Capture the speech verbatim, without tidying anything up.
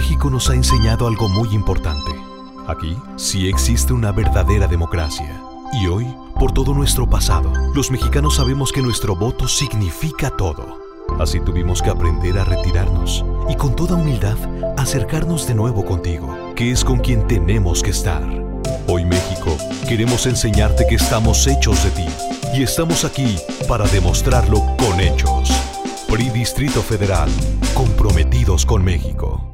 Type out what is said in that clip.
México nos ha enseñado algo muy importante. Aquí sí existe una verdadera democracia. Y hoy, por todo nuestro pasado, los mexicanos sabemos que nuestro voto significa todo. Así tuvimos que aprender a retirarnos y con toda humildad acercarnos de nuevo contigo, que es con quien tenemos que estar. Hoy, México, queremos enseñarte que estamos hechos de ti y estamos aquí para demostrarlo con hechos. P R I Distrito Federal, comprometidos con México.